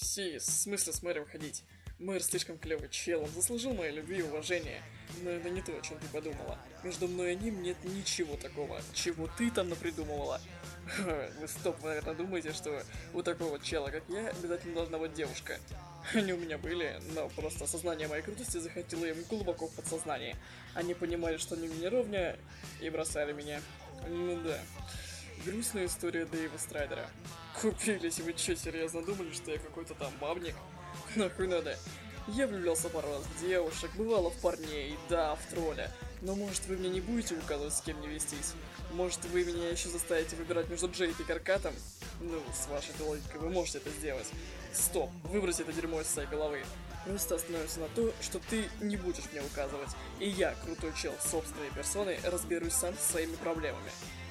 Си, в смысле с мэром ходить? Мэр слишком клевый чел, он заслужил моей любви и уважения. Но это не то, о чем ты подумала. Между мной и ним нет ничего такого, чего ты там напридумывала. Вы стоп, наверное, думаете, что у такого чела, как я, обязательно должна быть девушка. Они у меня были, но просто осознание моей крутости захватило им глубоко в подсознании. Они понимали, что они мне не ровня, и бросали меня. Ну да. Грустная история Дэйва Страйдера. Купились, вы что, серьезно думали, что я какой-то там бабник? Нахуй надо. Я влюблялся пару раз в девушек, бывало в парней, да, в тролля. Но может вы мне не будете указывать, с кем мне вестись? Может вы меня еще заставите выбирать между Джейк и Каркатом? Ну, с вашей логикой вы можете это сделать. Стоп, выбрось это дерьмо из своей головы. Просто остановимся на то, что ты не будешь мне указывать. И я, крутой чел собственной персоной, разберусь сам со своими проблемами.